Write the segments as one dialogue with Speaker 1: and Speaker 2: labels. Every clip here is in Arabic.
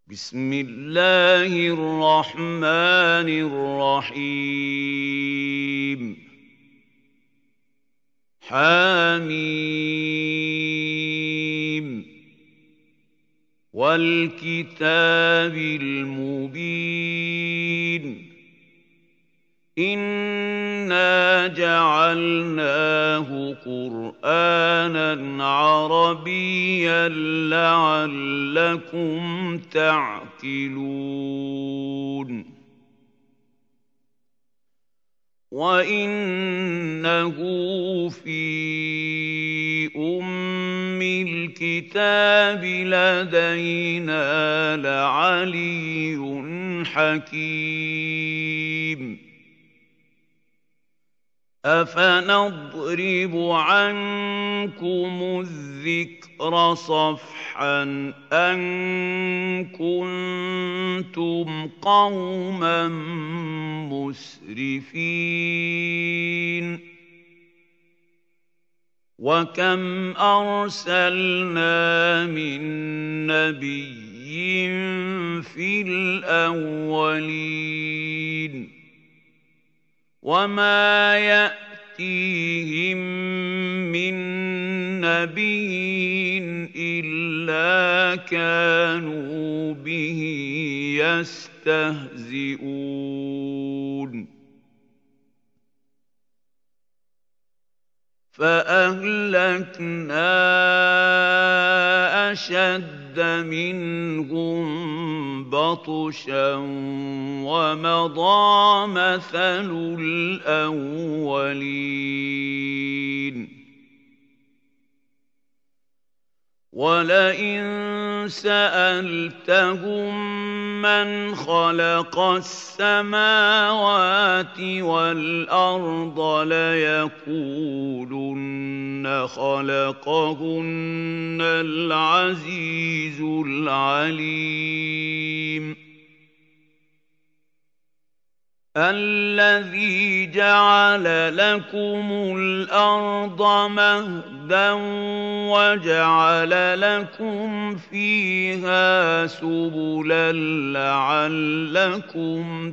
Speaker 1: بسم الله الرحمن الرحيم حميم والكتاب المبين إنا جعلناه قرآنا عربيا لعلكم تعقلون وإنه في أم الكتاب لدينا لعلي حكيم أفنضرب عنكم الذكر صفحا أن كنتم قوما مسرفين وكم أرسلنا من نبي في الأولين وما يأتيهم من نبي إلا كانوا به يستهزئون فأهلكنا أشد منهم بطشا ومضى مثل الأولين ولئن سألتهم من خلق السماوات والأرض ليقولن خلقهن العزيز العليم الذي جعل لكم الأرض مهدا وجعل لكم فيها سبلا لعلكم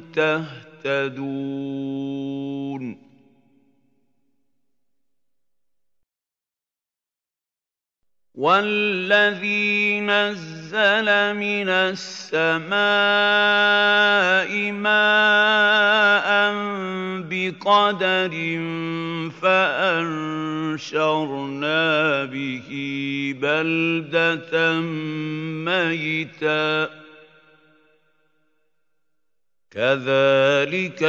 Speaker 1: تهتدون والذي نزل من السماء ماء بقدر فأنشرنا به بلدة ميتا كذلك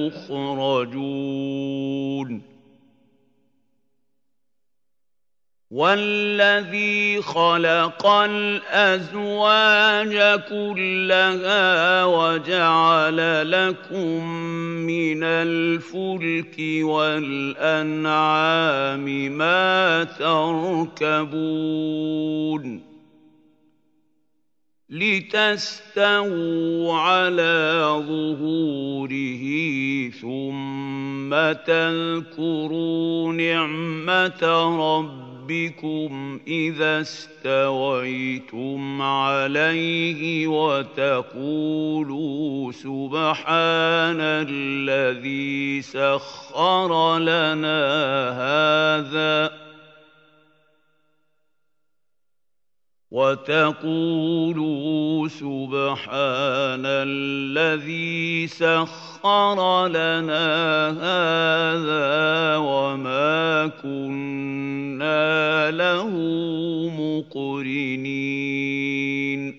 Speaker 1: تخرجون والذي خلق الأزواج كلها وجعل لكم من الفلك والأنعام ما تركبون لتستووا على ظهوره ثم تذكروا نعمة ربكم إذا استويتم عليه وتقولوا سبحان الذي سخر لنا هذا وتقولوا سبحان الذي سخر لنا هذا وما كنا له مقرنين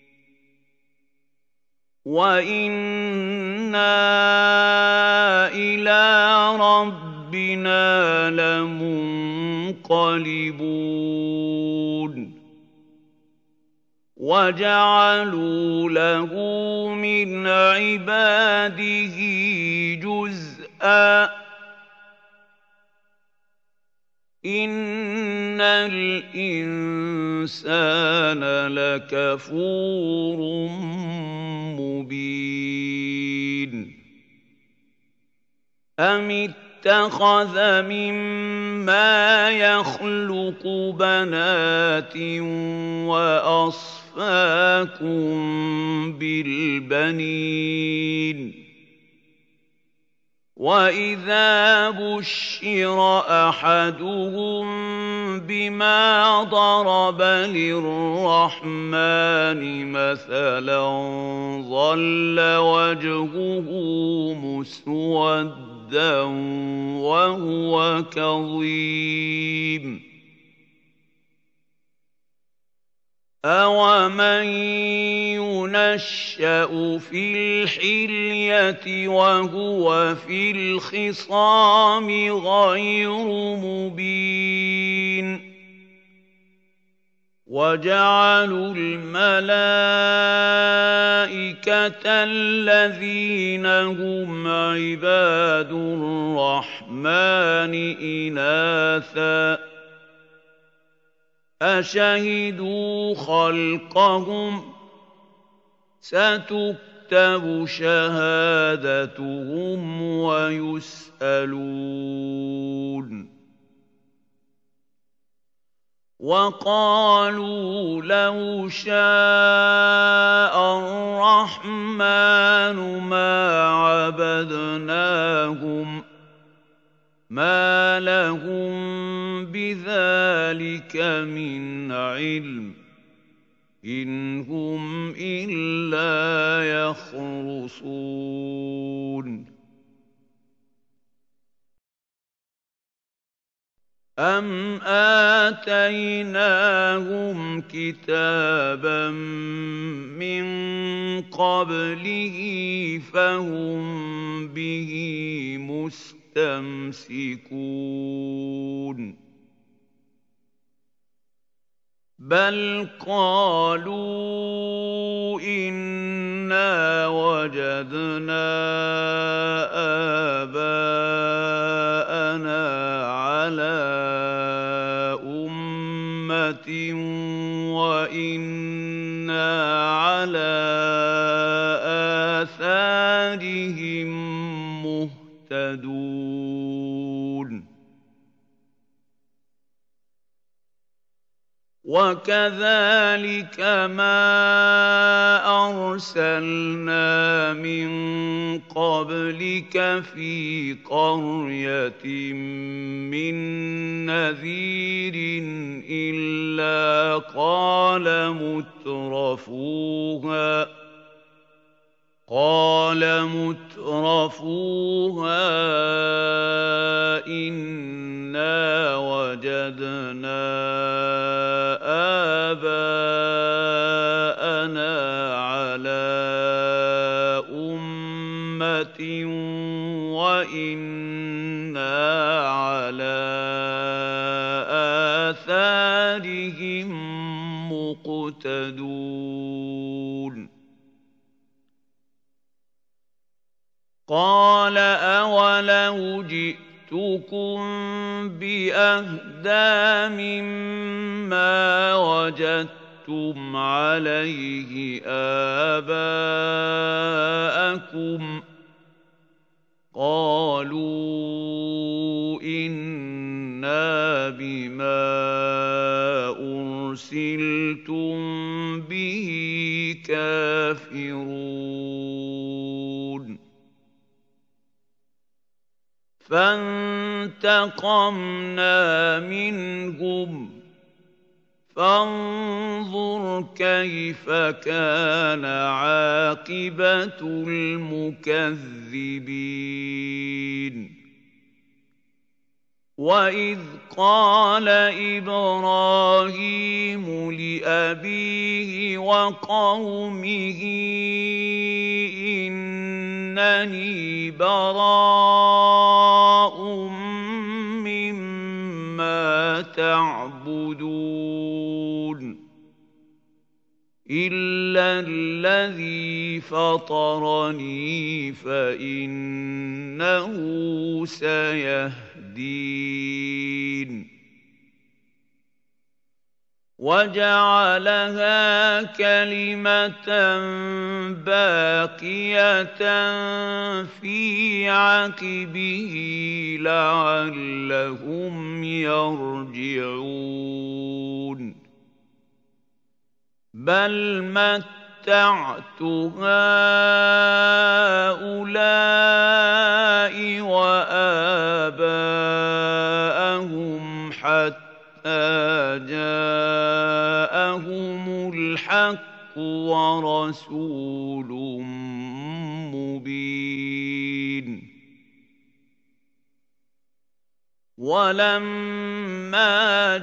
Speaker 1: وإنا إلى ربنا لمنقلبون وجعلوا له من عباده جزءا إن الإنسان لكفور مبين أم اتخذ مما مما يخلق بنات وأصفاكم بالبنين وإذا بشر أحدهم بما ضرب للرحمن مثلا ظل وجهه مسودا وهو كظيم أَوَمَن يُنَشَّأُ فِي الْحِلْيَةِ وَهُوَ فِي الْخِصَامِ غَيْرُ مُبِينٍ وَجَعَلُوا الْمَلَائِكَةَ الَّذِينَ هُمْ عِبَادُ الرَّحْمَٰنِ إِنَاثًا أَشَهِدُوا خَلْقَهُمْ ۚ سَتُكْتَبُ شَهَادَتُهُمْ وَيُسْأَلُونَ وَقَالُوا لَوْ شَاءَ الرَّحْمَٰنُ مَا عَبَدْنَاهُم ۗ مَا لَهُم بِذَٰلِكَ مِنْ عِلْمٍ ۖ إِنْ هُمْ إِلَّا يَخْرُصُونَ أَمْ آتَيْنَاهُمْ كِتَابًا مِّن قَبْلِهِ فَهُم بِهِ مُسْتَمْسِكُونَ بَلْ قَالُوا إِنَّا وَجَدْنَا آبَاءَنَا عَلَىٰ أُمَّةٍ وَإِنَّا عَلَىٰ آثَارِهِم مُّهْتَدُونَ وَكَذَٰلِكَ مَا أَرْسَلْنَا مِن قَبْلِكَ فِي قَرْيَةٍ مِّن نَّذِيرٍ إِلَّا قَالَ مُتْرَفُوهَا إِنَّا وَجَدْنَا آبَاءَنَا عَلَىٰ أُمَّةٍ وَإِنَّا عَلَىٰ آثَارِهِم مُّقْتَدُونَ قَالَ أَوَلَوْ جِئْتُكُم بِأَهْدَىٰ مِمَّا وَجَدتُّمْ عَلَيْهِ آبَاءَكُمْ ۖ قَالُوا إِنَّا بِمَا أُرْسِلْتُم بِهِ كَافِرُونَ فَانتَقَمْنَا مِنْهُمْ فَانظُرْ كَيْفَ كَانَ عَاقِبَةُ الْمُكَذِّبِينَ وَإِذْ قَالَ إِبْرَاهِيمُ لِأَبِيهِ وَقَوْمِهِ إِنَّنِي بَرَاءٌ مِّمَّا تَعْبُدُونَ إِلَّا الَّذِي فَطَرَنِي فَإِنَّهُ سَيَهْدِينِ وَجَعَلَهَا كَلِمَةً بَاقِيَةً فِي عَقِبِهِ لَعَلَّهُمْ يَرْجِعُونَ بَلْ مَتَّعْتُ هَٰؤُلَاءِ وَآبَاءَهُمْ حَتَّىٰ جَاءَهُمُ الْحَقُّ وَرَسُولٌ مُّبِينٌ وَلَمَّا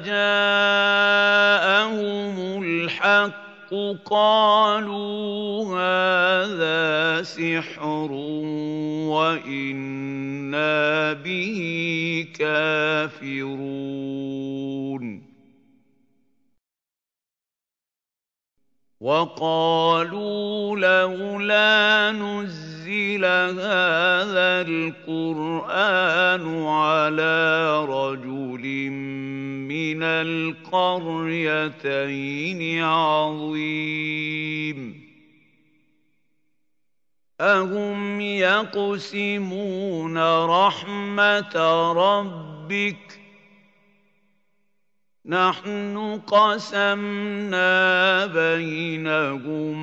Speaker 1: جَاءَهُمُ الْحَقُّ قَالُوا هَٰذَا سِحْرٌ وَإِنَّا بِهِ كَافِرُونَ وَقَالُوا لَوْلَا نُزِّلَ هَٰذَا الْقُرْآنُ عَلَىٰ رَجُلٍ مِّنَ الْقَرْيَتَيْنِ عَظِيمٍ أَهُمْ يَقْسِمُونَ رَحْمَةَ رَبِّكَ ۚ نَحْنُ قَسَمْنَا بَيْنَهُم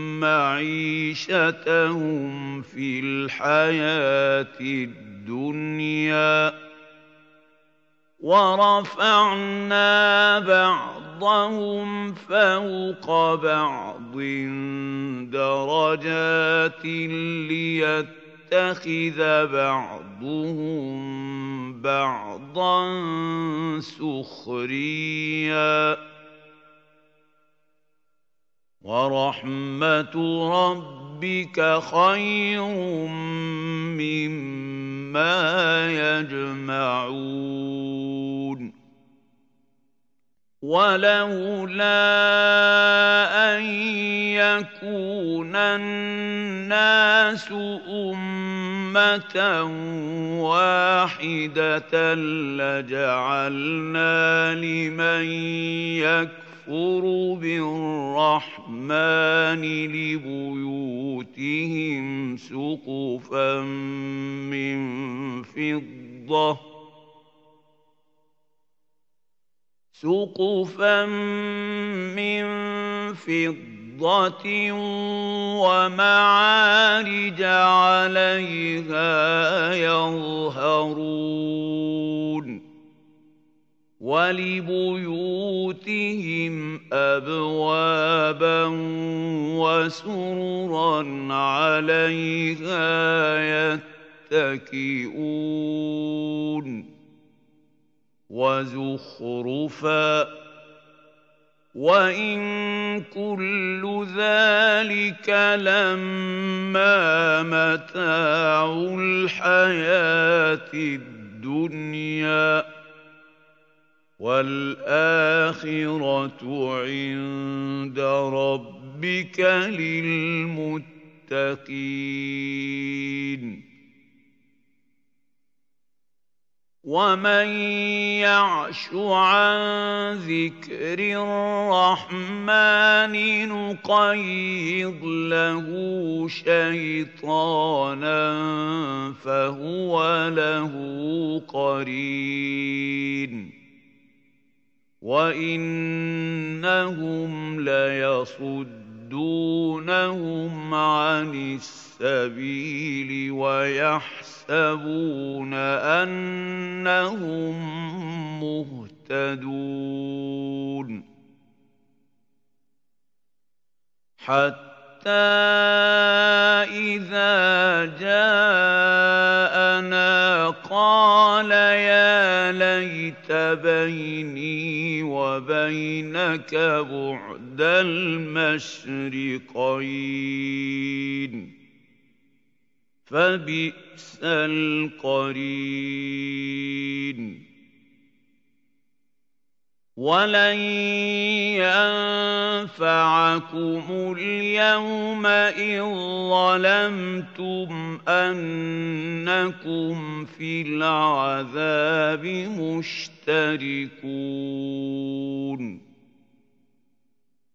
Speaker 1: مَّعِيشَتَهُمْ فِي الْحَيَاةِ الدُّنْيَا ۚ وَرَفَعْنَا بَعْضَهُمْ فَوْقَ بَعْضٍ دَرَجَاتٍ لِّيَتَّخِذَ بَعْضُهُم بَعْضًا سُخْرِيًّا ۗ وَرَحْمَةُ رَبِّكَ خَيْرٌ مِّمَّا يَجْمَعُونَ وَلَوْلَا أَن يَكُونَ النَّاسُ أُمَّةً وَاحِدَةً لَّجَعَلْنَا لِمَن يَكْفُرُ بِالرَّحْمَٰنِ لِبُيُوتِهِمْ سُقُفًا مِّن فِضَّةٍ وَمَعَارِجَ عَلَيْهَا يَظْهَرُونَ وَلِبُيُوتِهِمْ أَبْوَابًا وَسُرُرًا عَلَيْهَا يَتَّكِئُونَ وَزُخْرُفًا ۚ وَإِن كُلُّ ذَٰلِكَ لَمَّا مَتَاعُ الْحَيَاةِ الدُّنْيَا ۚ وَالْآخِرَةُ عِندَ رَبِّكَ لِلْمُتَّقِينَ وَمَن يَعْشُ عَن ذِكْرِ الرَّحْمَٰنِ نُقَيِّضْ لَهُ شَيْطَانًا فَهُوَ لَهُ قَرِينٌ وَإِنَّهُمْ لَيَصُدُّونَهُمْ عَنِ السَّبِيلِ وَيَحْسَبُونَ أَنَّهُم مُّهْتَدُونَ حَتَّىٰ إِذَا جَاءَنَا قَالَ يَا لَيْتَ بَيْنِي وَبَيْنَكَ بُعْدَ الْمَشْرِقَيْنِ فَبِئْسَ الْقَرِينُ وَلَن يَنفَعَكُمُ الْيَوْمَ إِذ ظَّلَمْتُمْ أَنَّكُمْ فِي الْعَذَابِ مُشْتَرِكُونَ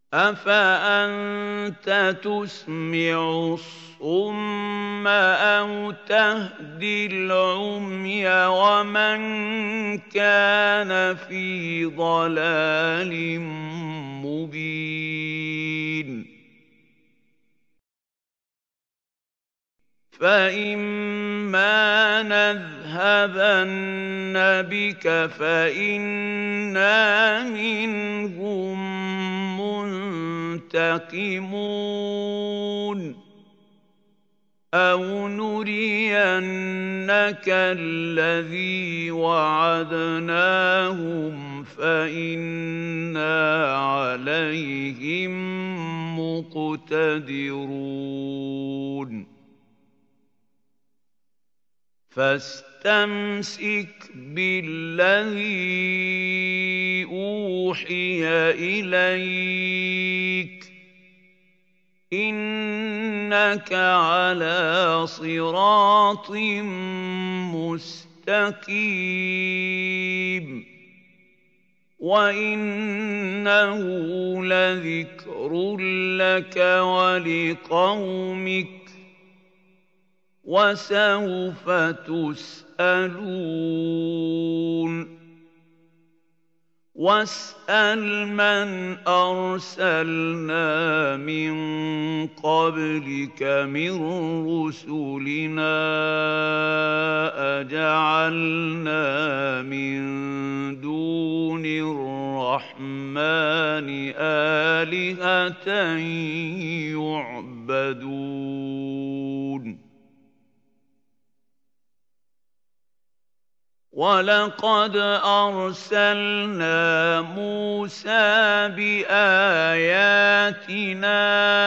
Speaker 1: أَفَأَنتَ تُسْمِعُ الصُّمَّ أَوْ تَهْدِي الْعُمْيَ وَمَن كَانَ فِي ضَلَالٍ مُّبِينٍ فَإِمَّا نَذْهَبَنَّ بِكَ فَإِنَّا مِنْهُم مُّنتَقِمُونَ أَوْ نُرِيَنَّكَ الَّذِي وَعَدْنَاهُمْ فَإِنَّا عَلَيْهِم مُّقْتَدِرُونَ فَاسْتَمْسِكْ بِالَّذِي أُوحِيَ إِلَيْكَ ۖ إِنَّكَ عَلَىٰ صِرَاطٍ مُّسْتَقِيمٍ وَإِنَّهُ لَذِكْرٌ لَّكَ وَلِقَوْمِكَ وَسَوْفَ تُسْأَلُونَ وَاسْأَلْ مَنْ أَرْسَلْنَا مِن قَبْلِكَ مِن رُّسُلِنَا أَجَعَلْنَا مِن دُونِ الرَّحْمَٰنِ آلِهَةً يُعْبَدُونَ وَلَقَدْ أَرْسَلْنَا مُوسَىٰ بِآيَاتِنَا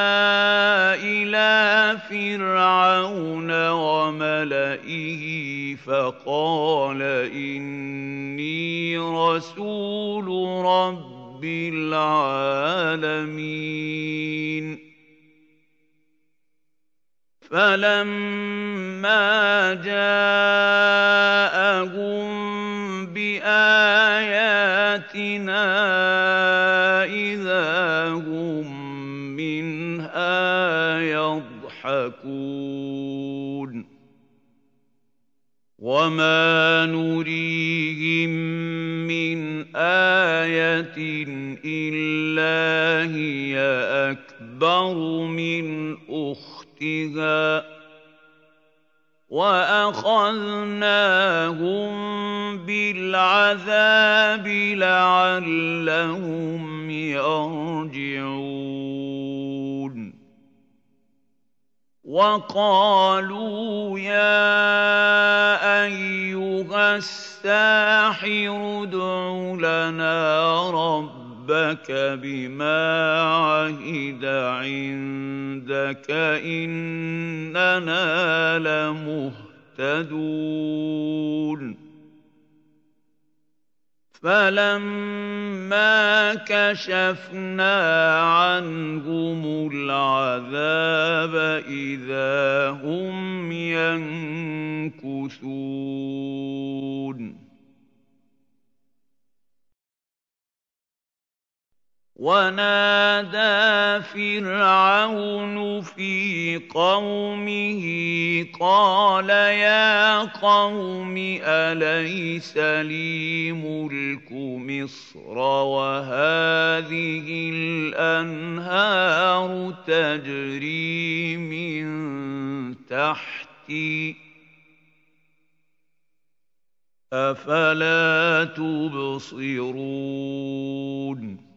Speaker 1: إِلَىٰ فِرْعَوْنَ وَمَلَئِهِ فَقَالَ إِنِّي رَسُولُ رَبِّ الْعَالَمِينَ فَلَمَّا جَاءَهُم بِآيَاتِنَا إِذَا هُم مِّنْهَا يَضْحَكُونَ وَمَا نُرِيهِم مِّنْ آيَةٍ إِلَّا هِيَ أَكْبَرُ مِنْ أُخْتِهَا وَأَخَذْنَاهُم بِالْعَذَابِ لَعَلَّهُمْ يَرْجِعُونَ وَقَالُوا يَا أَيُّهَ السَّاحِرُ ادْعُ لَنَا رَبَّكَ بِمَا عَهِدَ عِندَكَ إِنَّنَا لَمُهْتَدُونَ فَلَمَّا كَشَفْنَا عَنْهُمُ الْعَذَابَ إِذَا هُمْ يَنكُثُونَ وَنَادَىٰ فِرْعَوْنُ فِي قَوْمِهِ قَالَ يَا قَوْمِ أَلَيْسَ لِي مُلْكُ مِصْرَ وَهَٰذِهِ الْأَنْهَارُ تَجْرِي مِن تَحْتِي ۖ أَفَلَا تُبْصِرُونَ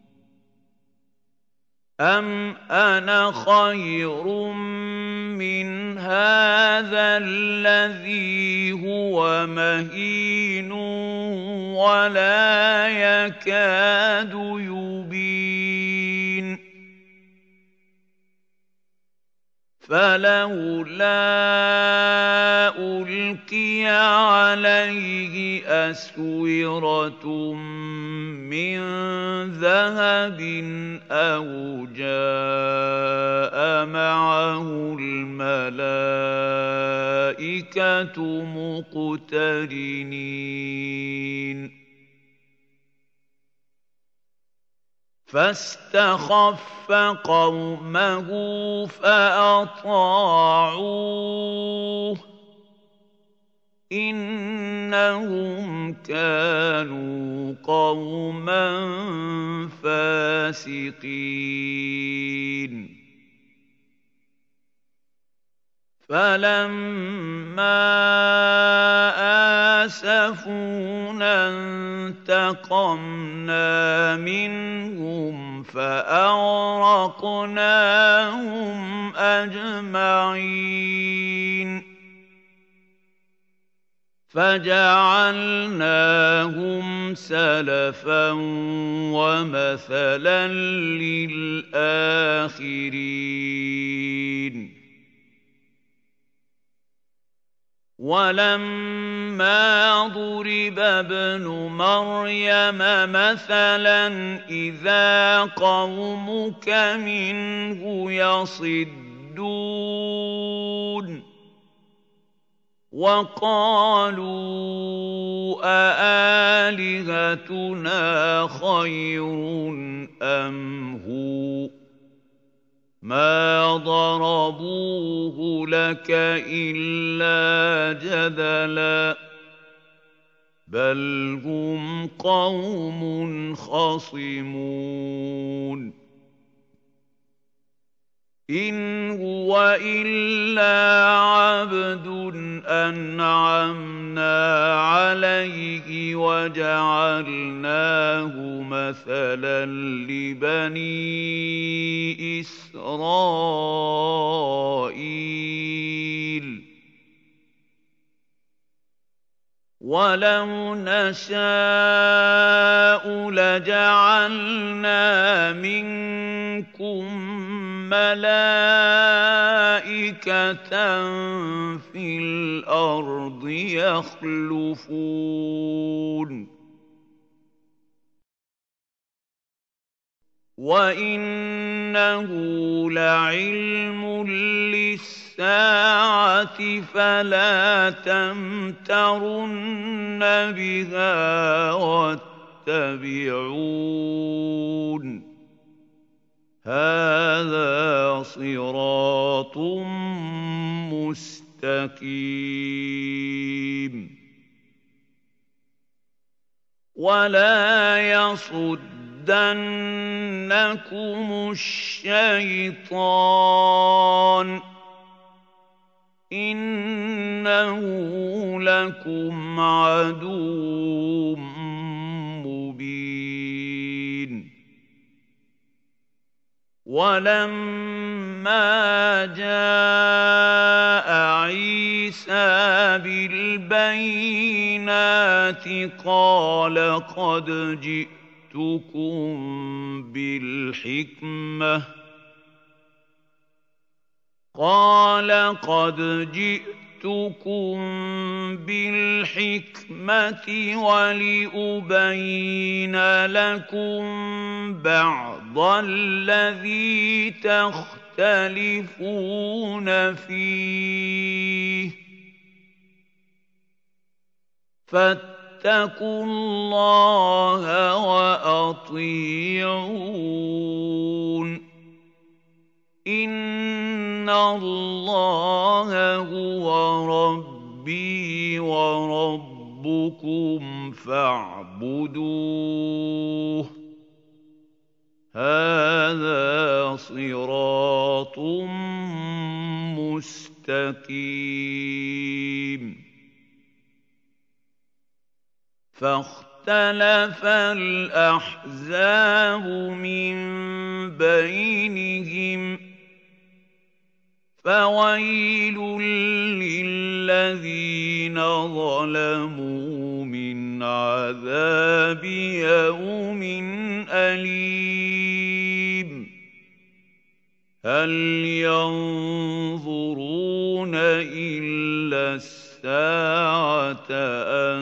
Speaker 1: أَمْ أَنَا خَيْرٌ مِّنْ هَٰذَا الَّذِي هُوَ مَهِينٌ وَلَا يَكَادُ يُبِينُ فَلَوْلَا أُلْقِيَ عَلَيْهِ أَسْوِرَةٌ مِّن ذَهَبٍ أَوْ جَاءَ مَعَهُ الْمَلَائِكَةُ مُقْتَرِنِينَ. فاستخف قومه فأطاعوه إنهم كانوا قوما فاسقين فلما آسفونا انتقمنا منهم فأغرقناهم أجمعين فجعلناهم سلفا ومثلا للآخرين ولما ضرب ابن مريم مثلا إذا قومك منه يصدون وقالوا أآلهتنا خير أم هو ما ضربوه لك إلا جدلا بل هم قوم خصمون إن هو إلا عبد أنعمنا عليه وجعلناه مثلا لبني إسرائيل ولو نشاء لجعلنا منكم ملائكة في الأرض يخلفون وإنه لعلم للساعة فلا تمترن بها واتبعون هذا صراط مستقيم ولا يصدنكم الشيطان إنه لكم عدو مبين ولما جاء عيسى بالبينات قال قد جئتكم بالحكمة ولأبين لكم بعض الذي تختلفون فيه فاتقوا الله وأطيعون إن الله هو ربي وربكم فاعبدوه هذا صراط مستقيم فاختلف الأحزاب من بينهم فويل للذين ظلموا من عذاب يوم أليم هل ينظرون إلا الساعة أن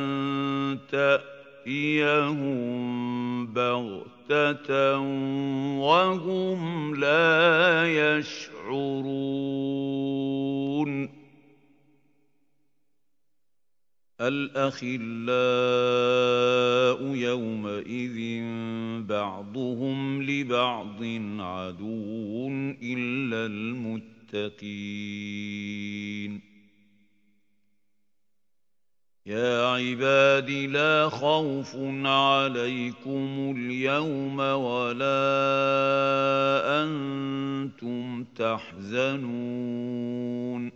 Speaker 1: تأتيهم بغتة وهم لا يشعرون الأخلاء يومئذ بعضهم لبعض عدو إلا المتقين يا عباد لا خوف عليكم اليوم ولا أنتم تحزنون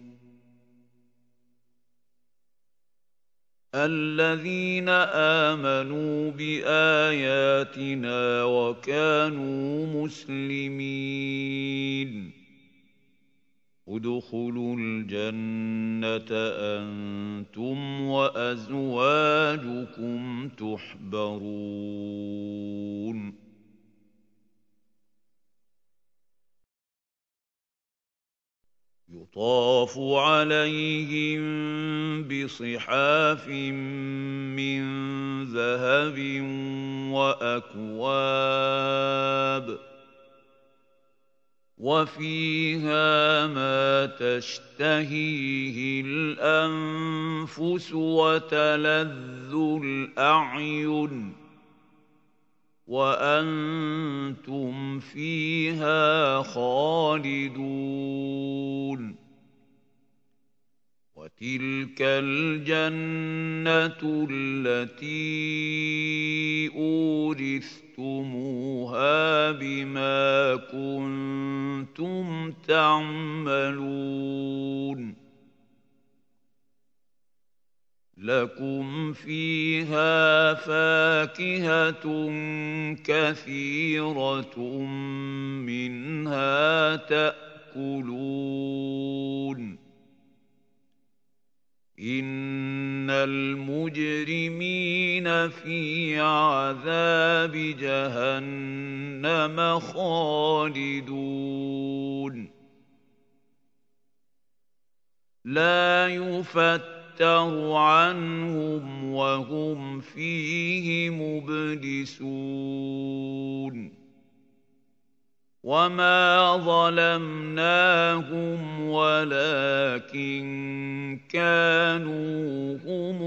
Speaker 1: الذين آمنوا بآياتنا وكانوا مسلمين ادخلوا الجنة أنتم وأزواجكم تحبرون يطاف عليهم بصحاف من ذهب وأكواب وفيها ما تشتهيه الأنفس وتلذ الأعين وأنتم فيها خالدون وتلك الجنة التي أورثتموها بما كنتم تعملون لكم فيها فاكهة كثيرة منها تأكلون إن المجرمين في عذاب جهنم خالدون لا يفتر عنهم وهم فيه مبلسون وما ظلمناهم ولكن كانوا هم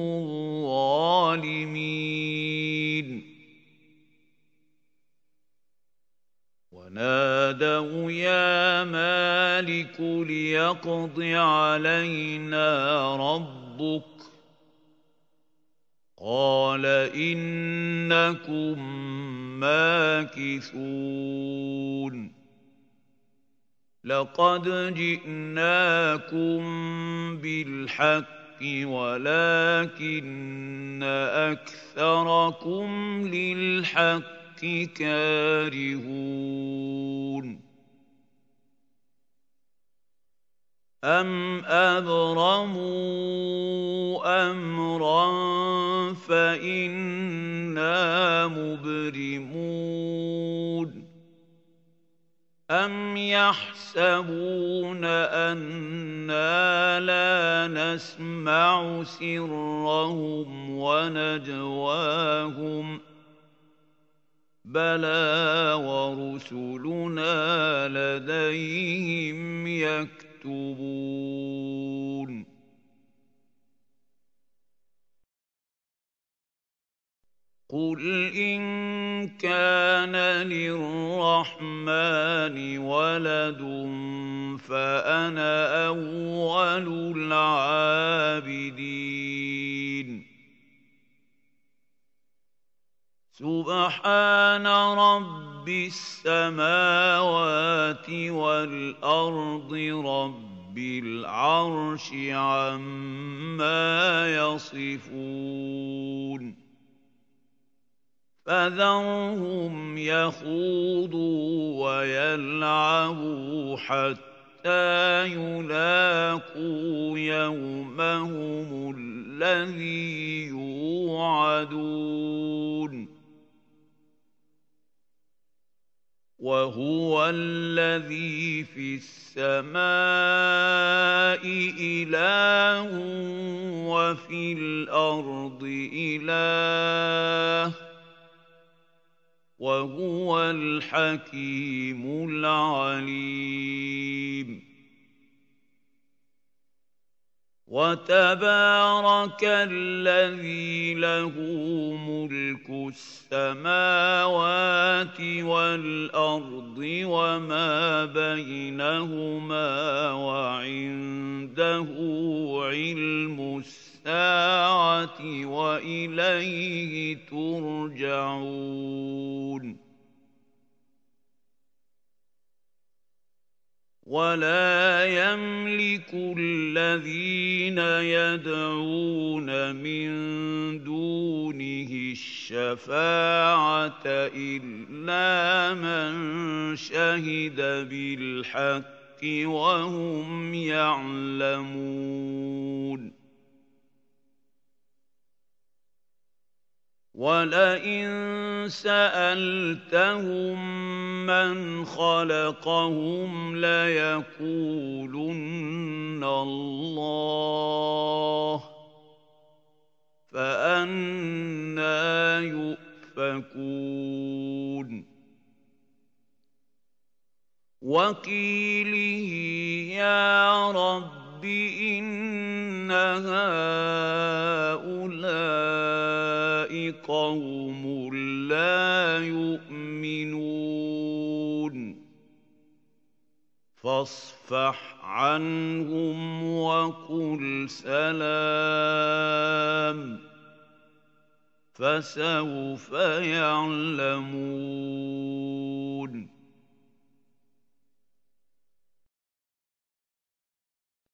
Speaker 1: الظالمين ونادوا يا مالك ليقض علينا ربك قال إنكم ماكثون لقد جئناكم بالحق ولكن أكثركم للحق كارهون أم أبرموا أمرا فإنا مبرمون أم يحسبون أنا لا نسمع سرهم ونجواهم بلى ورسلنا لديهم يكتبون قل إن كان للرحمن ولد فأنا أول العابدين سبحان رب السماوات والأرض رب العرش عما يصفون فذرهم يخوضوا ويلعبوا حتى يلاقوا يومهم الذي يوعدون وهو الذي في السماء إله وفي الأرض إله وهو الحكيم العليم وتبارك الذي له ملك السماوات والأرض وما بينهما وعنده علم الساعة وإليه ترجعون ولا يملك الذين يدعون من دونه الشفاعة إلا من شهد بالحق وهم يعلمون وَلَئِن سَأَلْتَهُم مَّنْ خَلَقَهُمْ لَيَقُولُنَّ اللَّهُ فَأَنَّىٰ يُؤْفَكُونَ وَقِيلِهِ يَا رَبِّ إِنَّ هَٰؤُلَاءِ قَوْمٌ لَّا يُؤْمِنُونَ فَاصْفَحْ عَنْهُمْ وَقُلْ سَلَامٌ فَسَوْفَ يَعْلَمُونَ